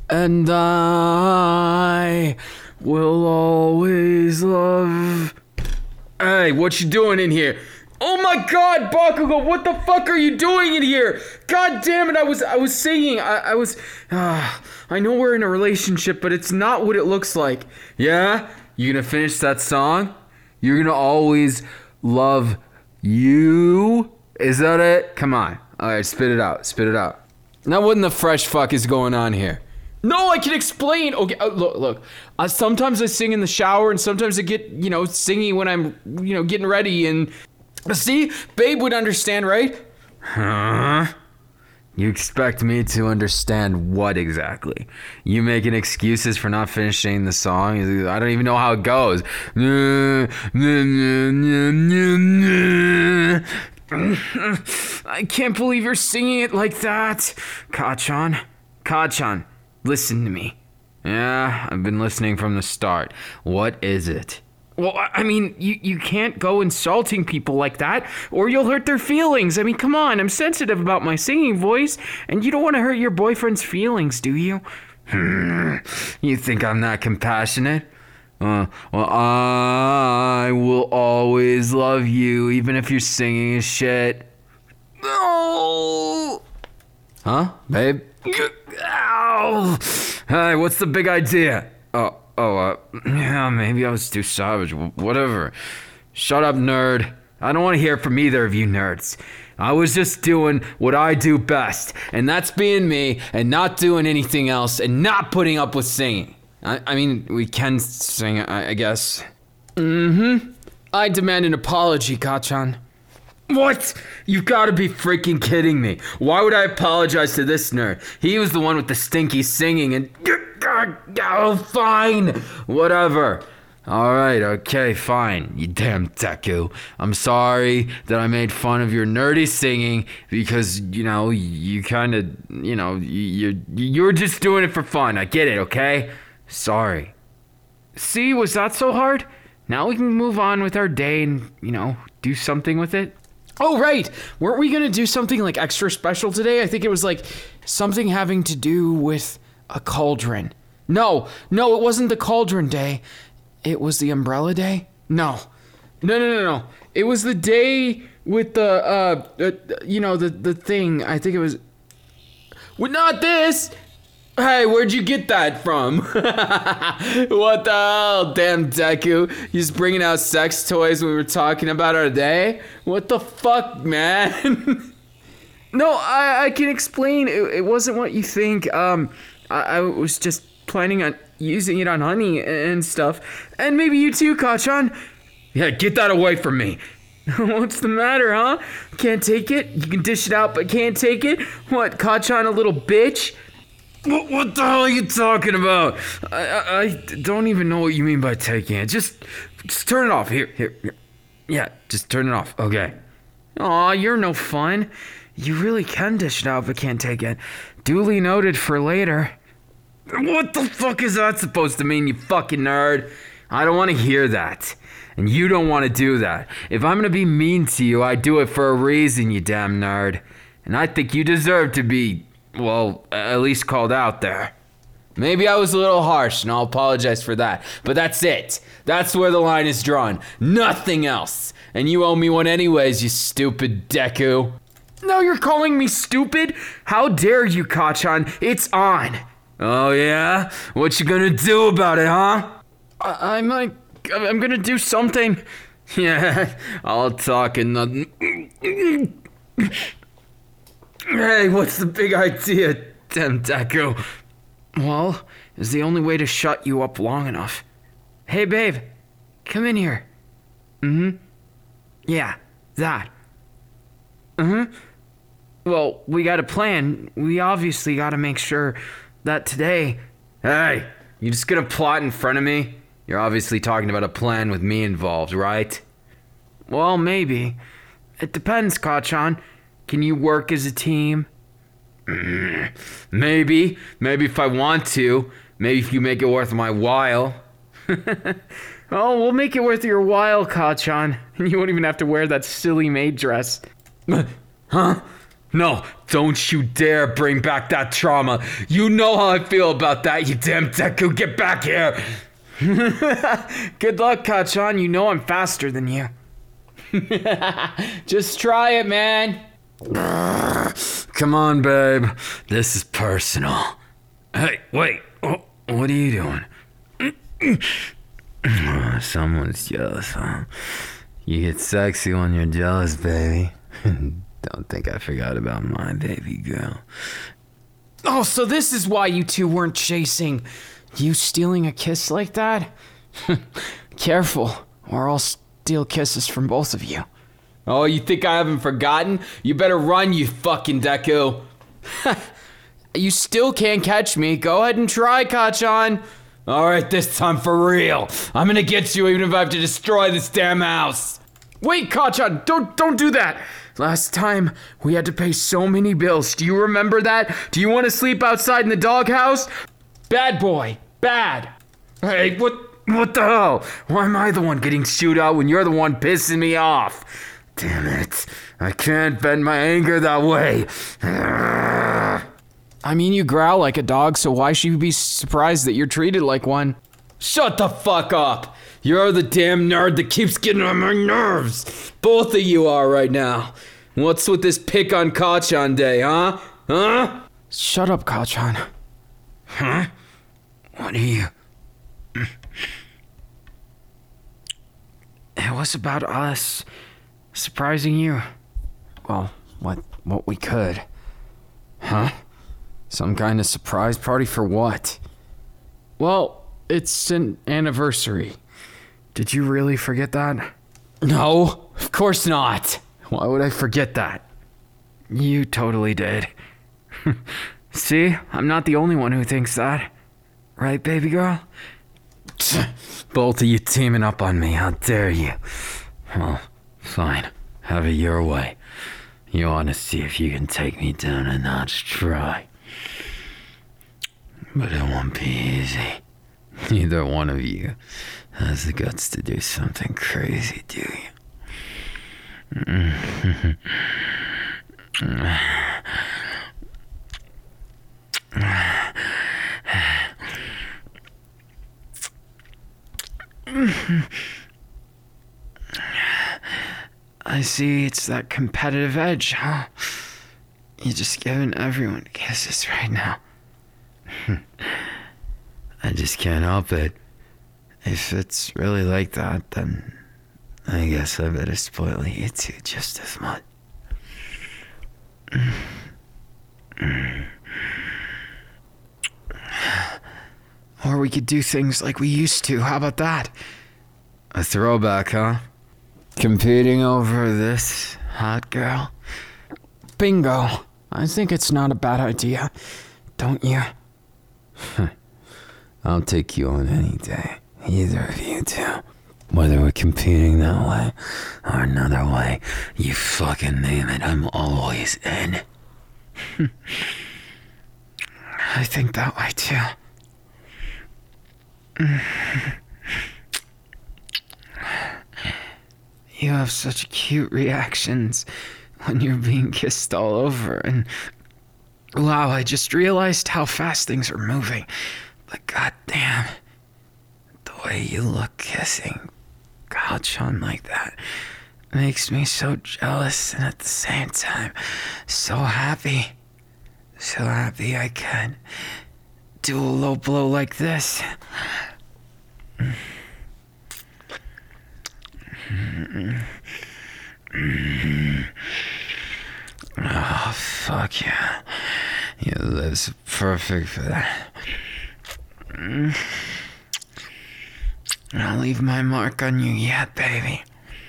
And I will always love... Hey, what you doing in here? Oh my god, Bakugo, what the fuck are you doing in here? God damn it, I was singing. I know we're in a relationship, but it's not what it looks like. Yeah? You gonna finish that song? You're gonna always love you? Is that it? Come on. Alright, spit it out. Now what in the fresh fuck is going on here? No, I can explain. Okay, look. Sometimes I sing in the shower, and sometimes I get, singing when I'm, getting ready. And see, Babe would understand, right? Huh? You expect me to understand what exactly? You making excuses for not finishing the song? I don't even know how it goes. I can't believe you're singing it like that. Kacchan, listen to me. Yeah, I've been listening from the start. What is it? Well, I mean, you can't go insulting people like that, or you'll hurt their feelings. I mean, come on, I'm sensitive about my singing voice, and you don't want to hurt your boyfriend's feelings, do you? You think I'm that compassionate? Well, I will always love you, even if you're singing as shit. No! Huh, babe? Ow! Hey, what's the big idea? Yeah, maybe I was too savage. Whatever. Shut up, nerd. I don't want to hear from either of you nerds. I was just doing what I do best, and that's being me and not doing anything else and not putting up with singing. I mean, we can sing, I guess. I demand an apology, Kacchan. What? You've got to be freaking kidding me. Why would I apologize to this nerd? He was the one with the stinky singing and... Oh, fine. Whatever. Alright, okay, fine. You damn Deku. I'm sorry that I made fun of your nerdy singing because, you kind of, you were just doing it for fun. I get it, okay? Sorry. See, was that so hard? Now we can move on with our day and, do something with it. Oh, right. Weren't we going to do something like extra special today? I think it was like something having to do with a cauldron. No, it wasn't the cauldron day. It was the umbrella day? No. It was the day with the, the thing. I think it was... Well, not this! Hey, where'd you get that from? What the hell, damn Deku? You just bringing out sex toys when we were talking about our day? What the fuck, man? No, I can explain. It wasn't what you think. I was just planning on using it on honey and stuff. And maybe you too, Kacchan. Yeah, get that away from me. What's the matter, huh? Can't take it? You can dish it out, but can't take it? What, Kacchan, a little bitch? What the hell are you talking about? I don't even know what you mean by taking it. Just turn it off. Here. Yeah, just turn it off. Okay. Aw, you're no fun. You really can dish it out, but can't take it. Duly noted for later. What the fuck is that supposed to mean, you fucking nerd? I don't want to hear that. And you don't want to do that. If I'm going to be mean to you, I do it for a reason, you damn nerd. And I think you deserve to be, well, at least called out there. Maybe I was a little harsh, and I'll apologize for that. But that's it. That's where the line is drawn. Nothing else. And you owe me one anyways, you stupid Deku. No, you're calling me stupid? How dare you, Kacchan? It's on. Oh, yeah? What you gonna do about it, huh? I'm gonna do something. Yeah, I'll talk and nothing. Hey, what's the big idea, damn Deku? Well, it's the only way to shut you up long enough. Hey, babe, come in here. Yeah, that. Well, we got a plan. We obviously gotta make sure that today... Hey, you just gonna plot in front of me? You're obviously talking about a plan with me involved, right? Well, maybe. It depends, Kacchan. Can you work as a team? Maybe. Maybe if I want to. Maybe if you make it worth my while. Oh, we'll make it worth your while, Kacchan. You won't even have to wear that silly maid dress. Huh? No, don't you dare bring back that trauma. You know how I feel about that, you damn Deku. Get back here. Good luck, Kacchan. You know I'm faster than you. Just try it, man. Come on, babe. This is personal. Hey, wait. What are you doing? Someone's jealous, huh? You get sexy when you're jealous, baby. Don't think I forgot about my baby girl. Oh, so this is why you two weren't chasing. You stealing a kiss like that? Careful, or I'll steal kisses from both of you. Oh, you think I haven't forgotten? You better run, you fucking Deku. You still can't catch me. Go ahead and try, Kacchan. Alright, this time for real. I'm gonna get you even if I have to destroy this damn house. Wait, Kacchan, don't do that. Last time, we had to pay so many bills. Do you remember that? Do you want to sleep outside in the doghouse? Bad boy, bad. Hey, what the hell? Why am I the one getting chewed out when you're the one pissing me off? Damn it. I can't vent my anger that way. I mean, you growl like a dog, so why should you be surprised that you're treated like one? Shut the fuck up. You're the damn nerd that keeps getting on my nerves. Both of you are right now. What's with this pick on Kacchan day, huh? Huh? Shut up, Kacchan. Huh? What are you? It was about us surprising you. Well, what we could. Huh? Some kind of surprise party for what? Well, it's an anniversary. Did you really forget that? No, of course not. Why would I forget that? You totally did. See, I'm not the only one who thinks that. Right, baby girl? Both of you teaming up on me, how dare you? Well, fine. Have it your way. You want to see if you can take me down a notch, try. But it won't be easy. Neither one of you has the guts to do something crazy, do you? I see, it's that competitive edge, huh? You're just giving everyone kisses right now. I just can't help it. If it's really like that, then I guess I better spoil you two just as much. Or we could do things like we used to. How about that? A throwback, huh? Competing over this hot girl? Bingo. I think it's not a bad idea. Don't you? I'll take you on any day. Either of you two. Whether we're competing that way or another way, you fucking name it, I'm always in. I think that way too. You have such cute reactions when you're being kissed all over, and wow, I just realized how fast things are moving. But goddamn, the way you look kissing Kacchan like that makes me so jealous, and at the same time, so happy. So happy I can do a low blow like this. Oh, fuck yeah. Your lips are perfect for that. I'll leave my mark on you yet, baby.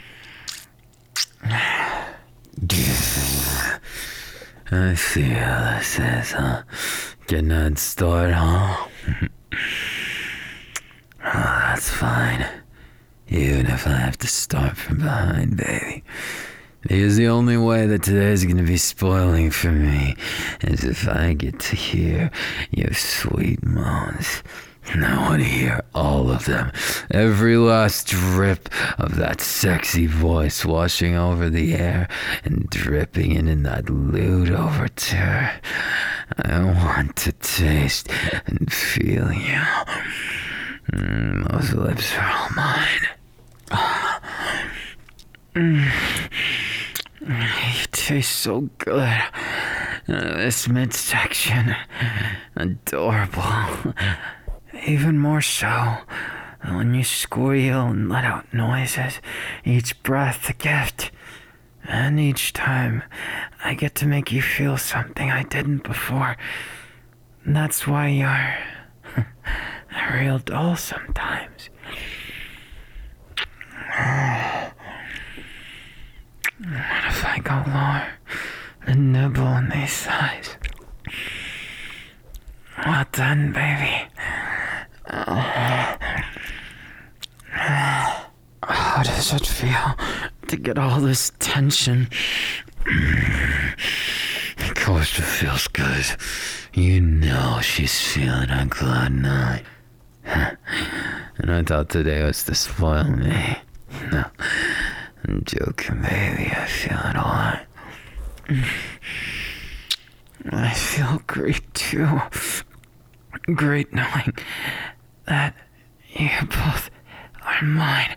I see how this is, huh? Getting a head start, huh? Oh, that's fine. Even if I have to start from behind, baby. Because the only way that today's gonna be spoiling for me is if I get to hear your sweet moans And I want to hear all of them. Every last drip of that sexy voice washing over the air and dripping in that lewd overture. I want to taste and feel you. Those lips are all mine. You taste so good. This midsection, adorable. Even more so when you squeal and let out noises. Each breath a gift. And each time I get to make you feel something I didn't before. And that's why you're a real doll sometimes. What if I go lower and nibble on these thighs? What then, baby? How does it feel to get all this tension? Of course it feels good. You know she's feeling on cloud nine. And I thought today was to spoil me. No, I'm joking, baby. I feel it all. I feel great too. Great knowing that you both are mine.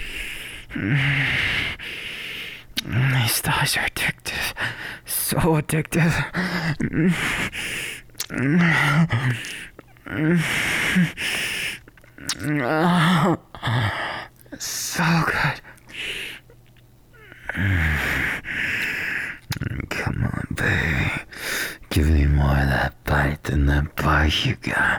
These thighs are addictive. So addictive. So good. Come on, baby. Give me more of that bite than that bite you got.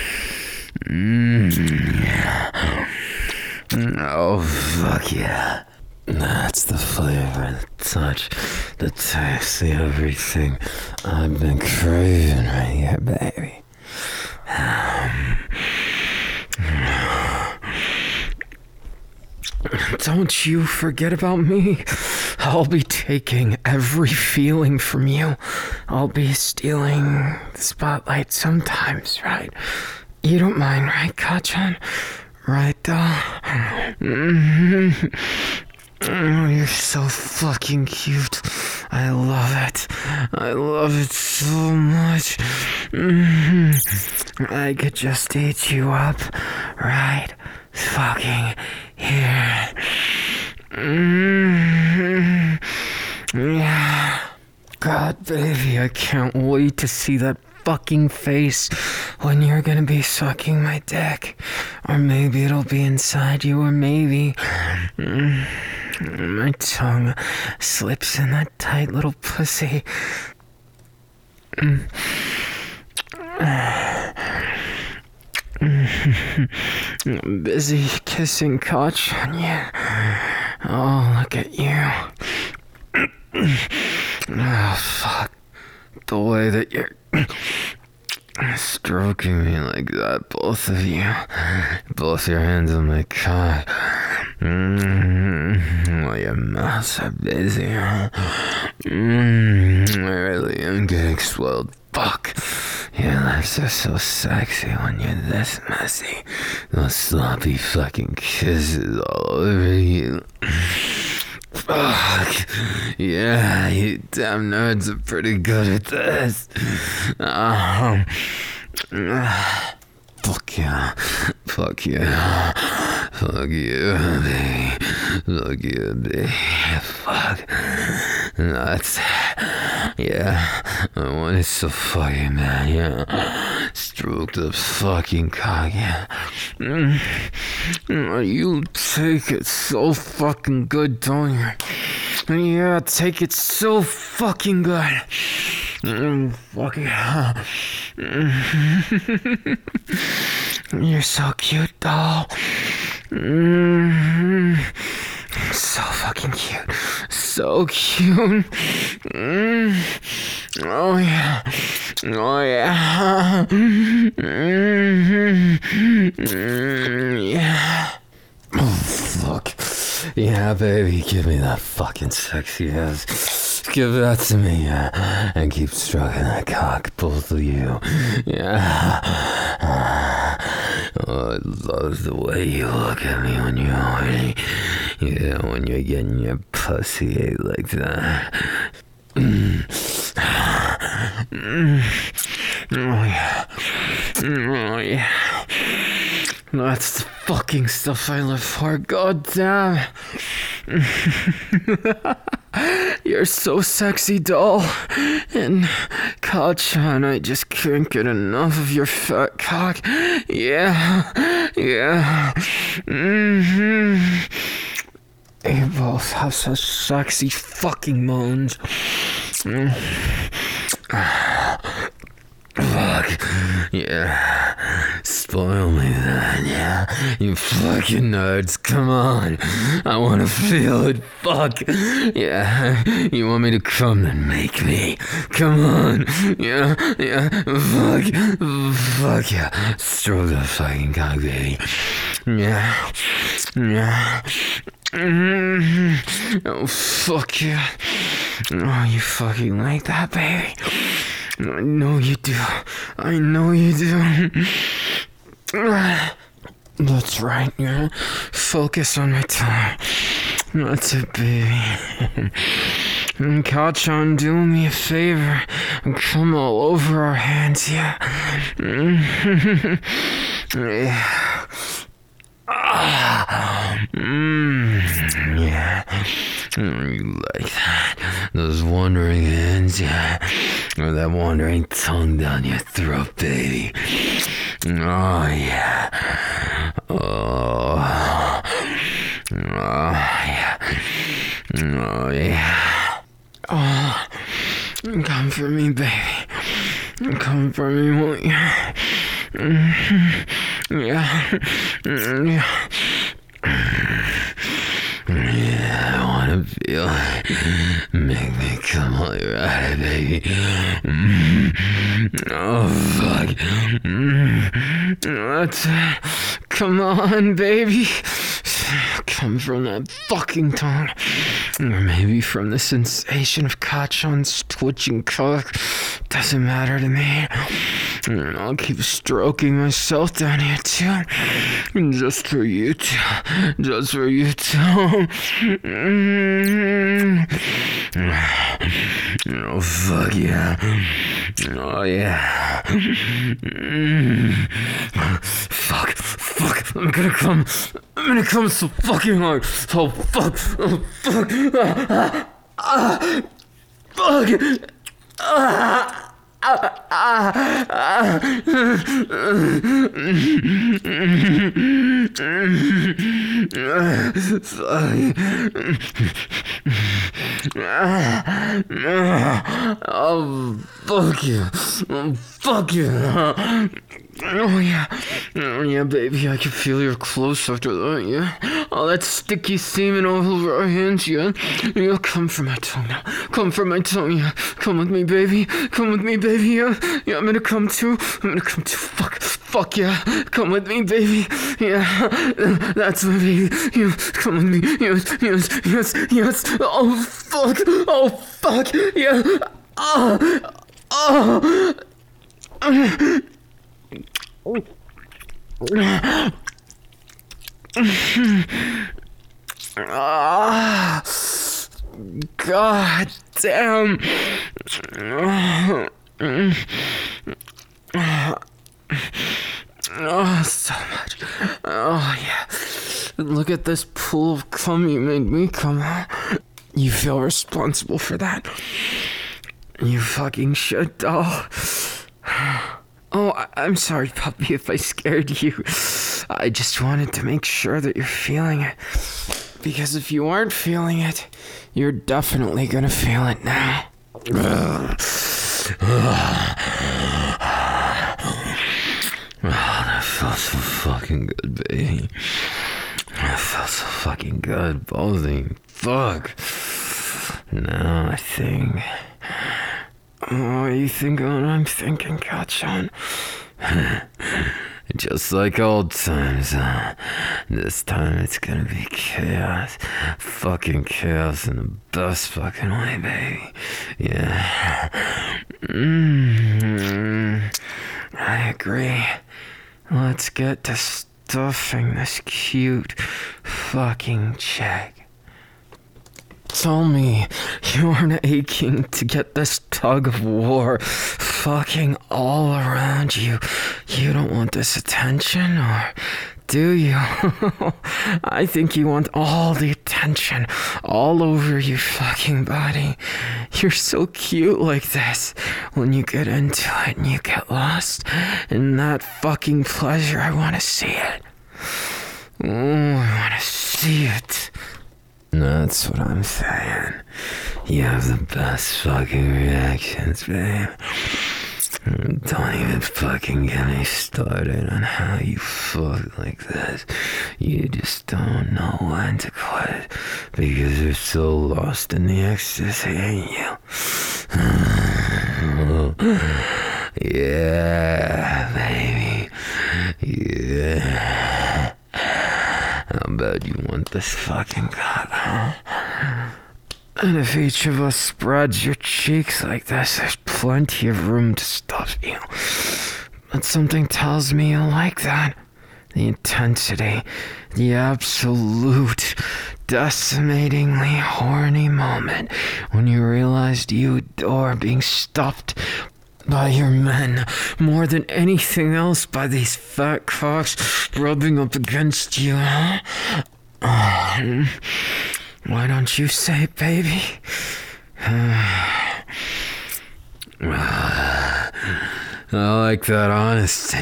Yeah. Oh, fuck yeah. That's the flavor, the touch, the taste, the everything I've been craving right here, baby. Don't you forget about me. I'll be taking every feeling from you. I'll be stealing the spotlight sometimes, right? You don't mind, right, Kachan? Right, doll? Oh, you're so fucking cute. I love it. I love it so much. I could just eat you up right fucking here. Yeah. God, baby, I can't wait to see that fucking face when you're gonna be sucking my dick. Or maybe it'll be inside you, or maybe my tongue slips in that tight little pussy. Busy kissing Koch on you. Oh, look at you. Oh, fuck. The way that you're stroking me like that, both of you. Both your hands on my cock. While your mouths are busy. I really am getting spoiled. Fuck. Your lips are so sexy when you're this messy. Those sloppy fucking kisses all over you. Fuck. Yeah, you damn nerds are pretty good at this. Fuck yeah. Fuck yeah. Fuck you, baby. Fuck you, baby. Fuck. That's... Yeah. I want it so fucking bad, yeah. Stroke the fucking cock, yeah. You take it so fucking good, don't you? Yeah, take it so fucking good. Fuck yeah. You're so cute, doll. So fucking cute. So cute. Oh yeah. Oh yeah. Yeah. Oh fuck. Yeah, baby, give me that fucking sexy ass. Give that to me, yeah. And keep stroking that cock, both of you. Yeah. love the way you look at me when you're horny. Yeah, when you're getting your pussy ate like that. Oh yeah. Oh yeah. That's the fucking stuff I live for. God damn. You're so sexy, doll. And Kacchan, I just can't get enough of your fat cock. Yeah. You both have such sexy fucking moans. Fuck. Yeah. Spoil me then, yeah. You fucking nerds, come on. I wanna feel it, fuck. Yeah. You want me to come, then make me. Come on. Yeah. Fuck yeah. Stroke the fucking cock, baby. Yeah. Oh, fuck yeah. Oh, you fucking like that, baby? I know you do. That's right, yeah. Focus on my tongue. That's it, baby. And Kacchan, do me a favor and come all over our hands, yeah. Yeah. Yeah. You like that? Those wandering hands, yeah. Or that wandering tongue down your throat, baby. Oh, yeah. Oh, yeah. Oh, yeah. Oh, come for me, baby. Come for me, won't you? Yeah. Yeah, I wanna feel it. Make me come while you're at it, baby. Oh, fuck. That's it. Come on, baby. Come from that fucking tongue. Or maybe from the sensation of Kacchan's twitching cock. Doesn't matter to me. And I'll keep stroking myself down here too. Just for you two. Oh, fuck yeah. Oh, yeah. Fuck. I'm gonna come so fucking hard. Oh, fuck. Fuck. Oh, fuck you. Oh yeah, baby, I can feel your clothes after that, yeah. All that sticky semen all over our hands, yeah. Yeah, come for my tongue now. Yeah. Come with me, baby, yeah. Yeah, I'm gonna come too. Fuck yeah. Come with me, baby. Yeah, that's my baby. Yeah, come with me. Yes. Oh, fuck. Yeah. God damn. Oh, so much. Oh, yeah. Look at this pool of cum you made me come out. You feel responsible for that? You fucking should, doll. Oh, I'm sorry, puppy, if I scared you. I just wanted to make sure that you're feeling it. Because if you aren't feeling it, you're definitely gonna feel it now. That felt so fucking good, baby. That felt so fucking good, bothing. Fuck. Now I think... Oh, you think what I'm thinking, Kacchan? Just like old times, this time it's gonna be chaos. Fucking chaos in the best fucking way, baby. Yeah. I agree. Let's get to stuffing this cute fucking chick. Tell me you aren't aching to get this tug of war fucking all around you. You don't want this attention, or do you? I think you want all the attention all over your fucking body. You're so cute like this. When you get into it and you get lost in that fucking pleasure, I want to see it. Oh, I want to see it. That's what I'm saying. You have the best fucking reactions, babe. Don't even fucking get me started on how you fuck like this. You just don't know when to quit because you're so lost in the ecstasy, ain't you? Yeah, baby. Yeah. How bad you want this fucking cock, huh? And if each of us spreads your cheeks like this, there's plenty of room to stuff you. But something tells me you like that. The intensity, the absolute, decimatingly horny moment when you realized you adore being stuffed by your men more than anything else, by these fat cocks rubbing up against you, huh? Why don't you say it, baby? I like that honesty.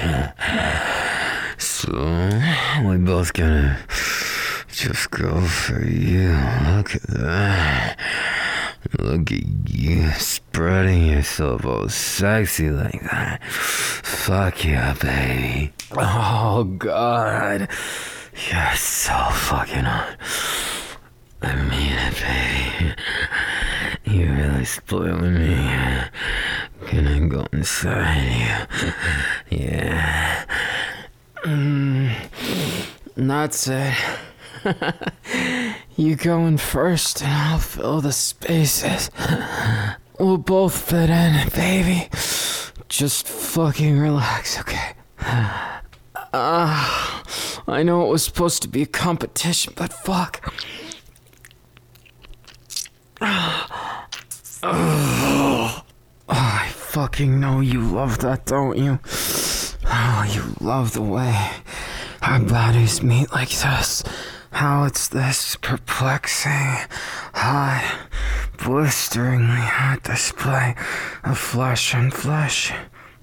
So, we both gonna just go for you. Look at that. Look at you spreading yourself all sexy like that. Fuck yeah, baby. Oh, God. You're so fucking hot. I mean it, baby. You're really spoiling me. Can I go inside you? Yeah. That's it. You go in first and I'll fill the spaces. We'll both fit in, baby. Just fucking relax, okay? I know it was supposed to be a competition, but fuck. I fucking know you love that, don't you? Oh, you love the way our bodies meet like this. How it's this perplexing, hot, blisteringly hot display of flesh on flesh.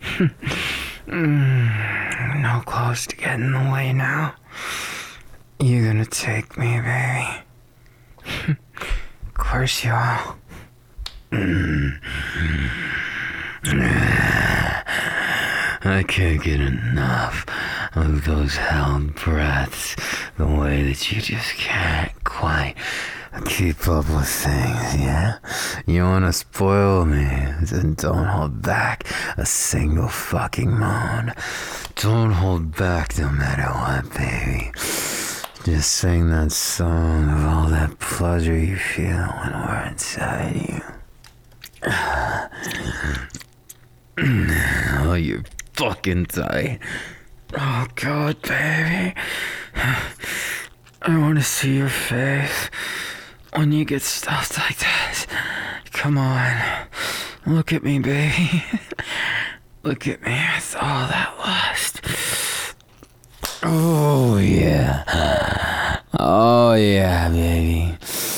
No clothes to get in the way now. You gonna take me, baby? Of course you will. I can't get enough of those held breaths, the way that you just can't quite keep up with things, yeah? You wanna spoil me, then don't hold back a single fucking moan. Don't hold back no matter what, baby. Just sing that song of all that pleasure you feel when we're inside you. Oh, you're fucking tight. Oh, God, baby. I want to see your face when you get stuffed like this. Come on. Look at me, baby. Look at me with all that lust. Oh, yeah. Oh, yeah, baby.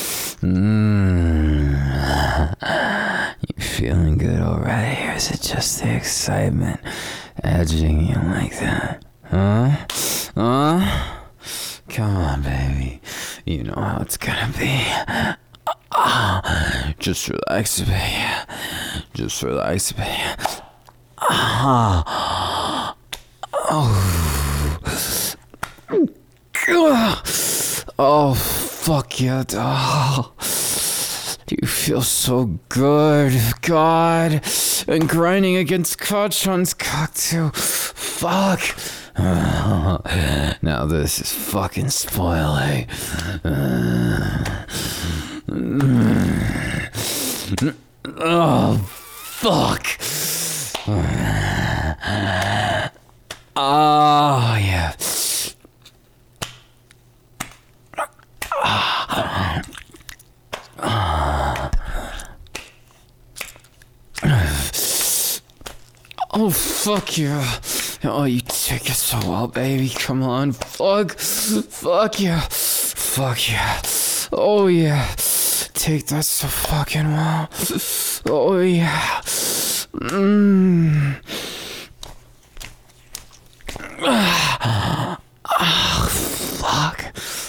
You feeling good already, or is it just the excitement edging you like that? Huh? Come on, baby. You know how it's gonna be. Just relax, baby. Just relax, baby. Oh, fuck yeah, doll. You feel so good, God. And grinding against Kachan's cock too. Fuck. Now this is fucking spoiling. Oh, fuck. Oh, yeah. Fuck yeah. Oh, you take it so well, baby. Come on. Fuck yeah. Fuck yeah. Oh yeah. Take that so fucking well. Oh yeah. Fuck.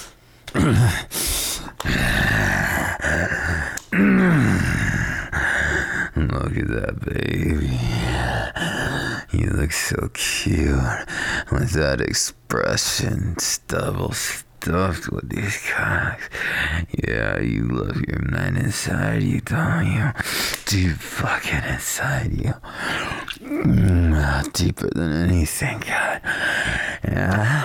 Look at that, baby. You look so cute with that expression, double stuffed with these cocks. Yeah, you love your men inside you, don't you? Deep fucking inside you. Deeper than anything, God. Yeah.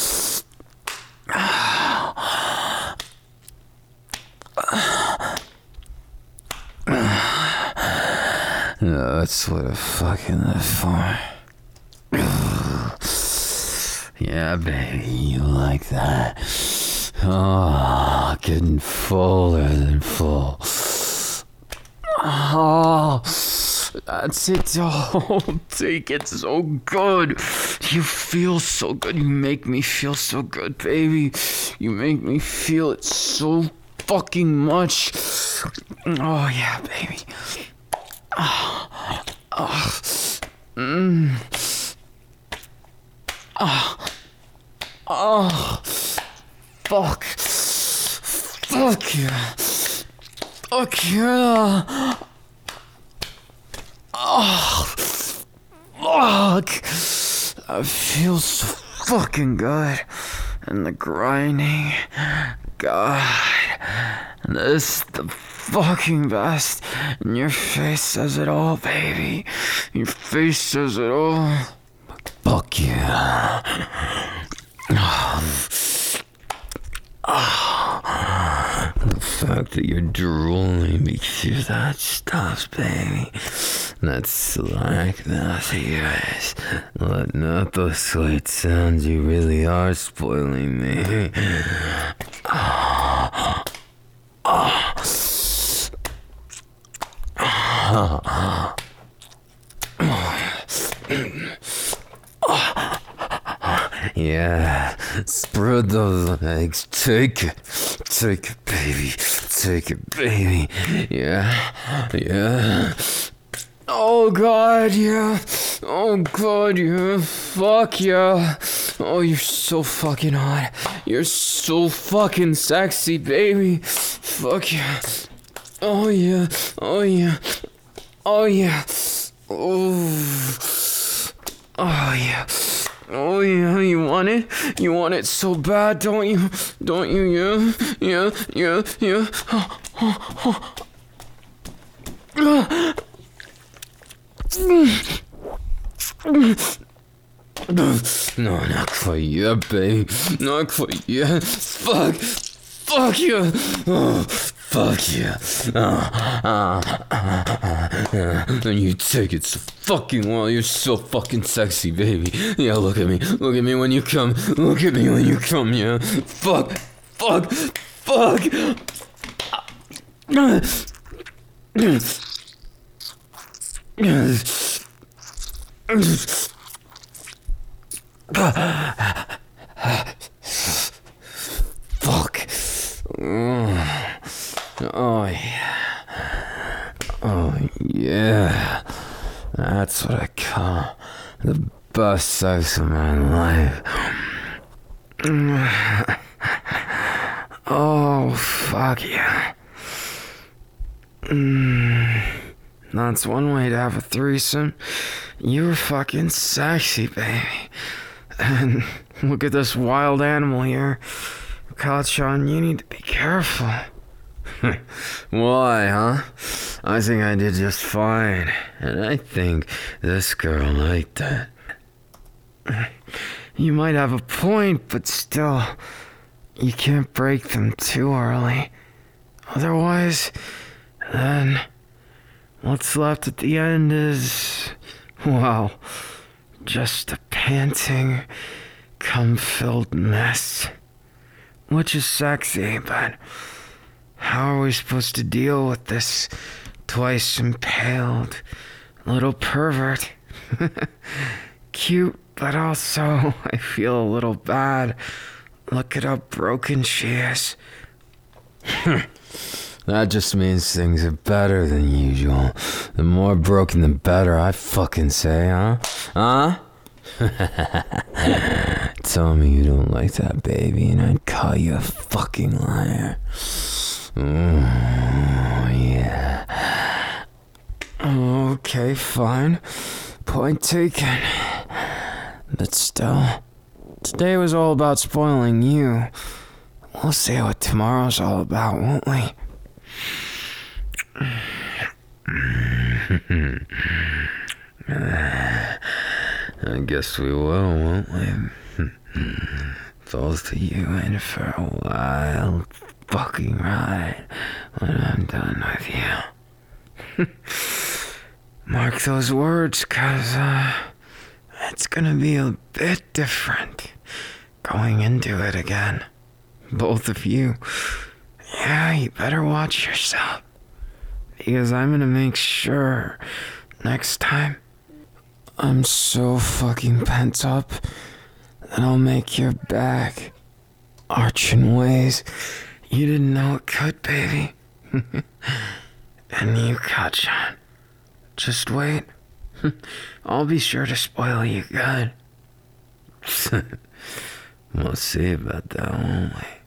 No, that's what I fucking live for. Yeah, baby, you like that. Oh, getting fuller than full. Oh, that's it. Oh, take it so good. You feel so good. You make me feel so good, baby. You make me feel it so fucking much. Oh, yeah, baby. Fuck. Fuck yeah. Fuck yeah. Oh, fuck. That feels so fucking good. And the grinding. God. This is the fucking best. And your face says it all, baby. Your face says it all. Fuck yeah. The fact that you're drooling because that stuff, baby. That's like nothing else. But not those sweet sounds, you really are spoiling me. Yeah, spread those legs. Take it, baby. Take it, baby. Yeah. Oh God, yeah. Oh God, yeah. Fuck yeah. Oh, you're so fucking hot. You're so fucking sexy, baby. Fuck yeah. Oh yeah. Oh yeah. Oh yeah. Oh yeah. Oh yeah, you want it? You want it so bad, don't you? Don't you? Yeah. No, not quite yet, babe. Not quite yet. Fuck you. Oh, fuck yeah. And you take it so fucking well. You're so fucking sexy, baby. Yeah, look at me. Look at me when you come. Look at me when you come, yeah. Fuck. Fuck. Oh yeah. Oh yeah. That's what I call the best sex of my life. Oh fuck yeah. That's one way to have a threesome. You're fucking sexy, baby. And look at this wild animal here. Kachan, you need to be careful. Why, huh? I think I did just fine. And I think this girl liked that. You might have a point, but still, you can't break them too early. Otherwise, then, what's left at the end is, well, just a panting, cum-filled mess. Which is sexy, but how are we supposed to deal with this twice impaled little pervert? Cute, but also I feel a little bad. Look at how broken she is. That just means things are better than usual. The more broken, the better, I fucking say, huh? Huh? Tell me you don't like that, baby, and I'd call you a fucking liar. Yeah. Okay, fine. Point taken. But still, today was all about spoiling you. We'll see what tomorrow's all about, won't we? I guess we will, won't we? Both of you in for a wild fucking ride when I'm done with you. Mark those words, 'cause it's gonna be a bit different going into it again. Both of you. Yeah, you better watch yourself. Because I'm gonna make sure next time I'm so fucking pent up that I'll make your back arch in ways you didn't know it could, baby. And you caught on. Just wait. I'll be sure to spoil you good. We'll see about that, won't we?